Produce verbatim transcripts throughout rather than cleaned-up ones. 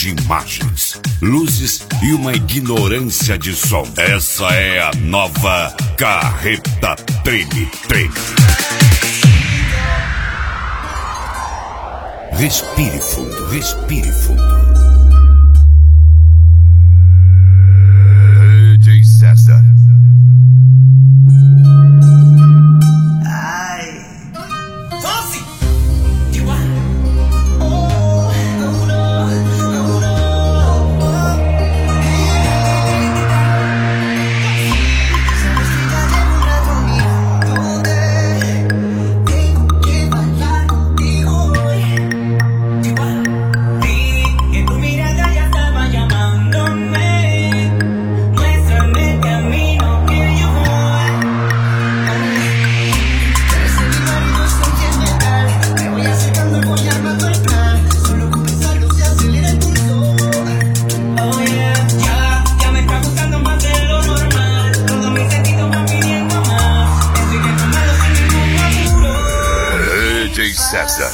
de imagens, luzes e uma ignorância de som. Essa é a nova Carreta Treme Treme. Respire fundo, respire fundo. D J César. D J César.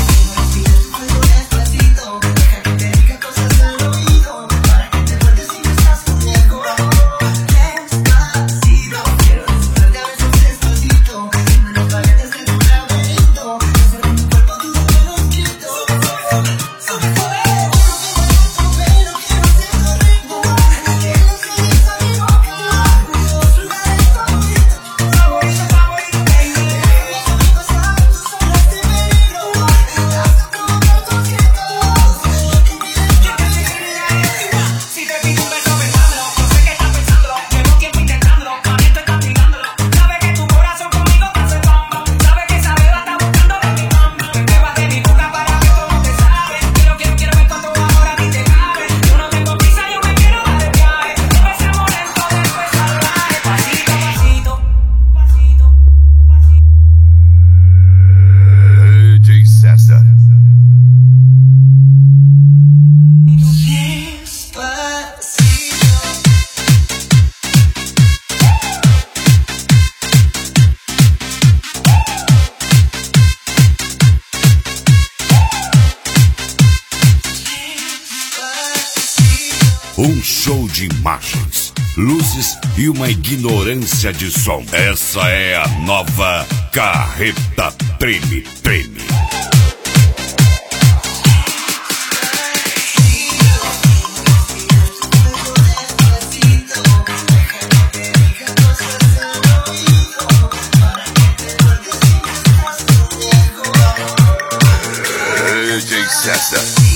Um show de imagens, luzes e uma ignorância de som. Essa é a nova Carreta Treme Treme. D J César.